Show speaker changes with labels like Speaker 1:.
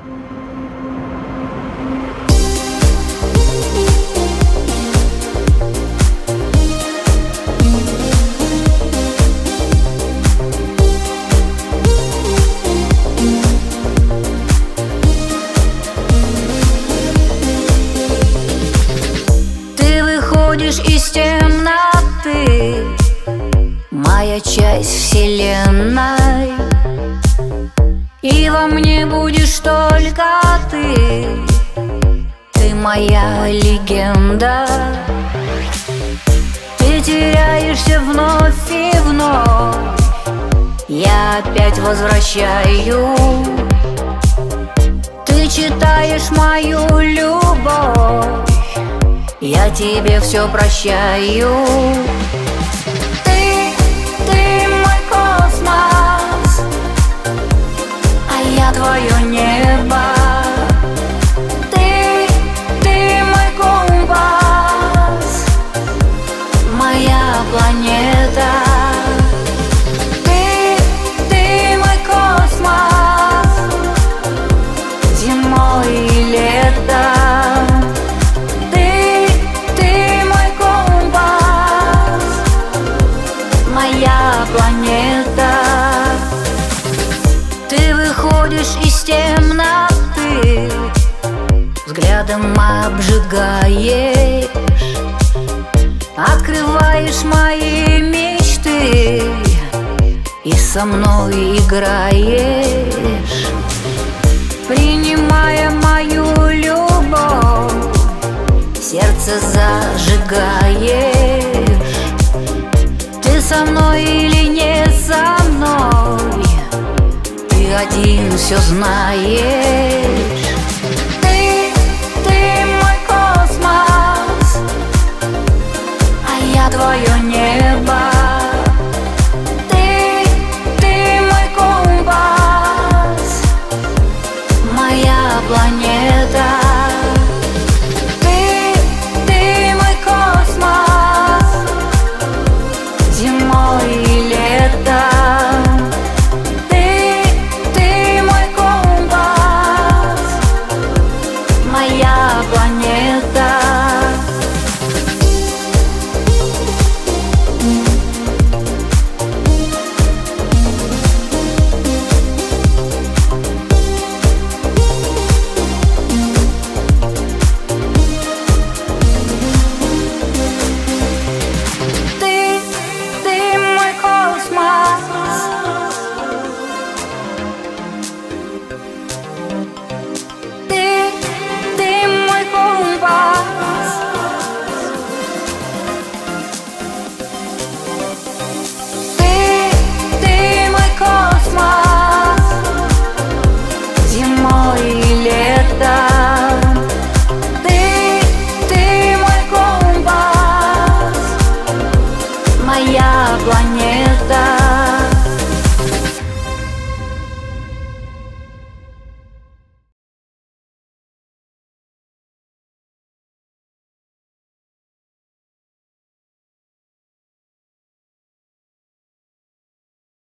Speaker 1: Из темноты, моя часть вселенной, и во мне будешь только ты. Ты моя легенда. Ты теряешься вновь и вновь, я опять возвращаю. Ты читаешь мою любовь, я тебе все прощаю. Ты мой космос, а я твое небо. Ты мой компас, моя планета. Ты мой космос, зимой и летом. Моя планета. Ты выходишь из темноты, взглядом обжигаешь, открываешь мои мечты и со мной играешь. Принимая мою любовь, сердце зажигаешь. Ты со мной или не со мной, ты один все знаешь. Ты мой космос, а я твое небо.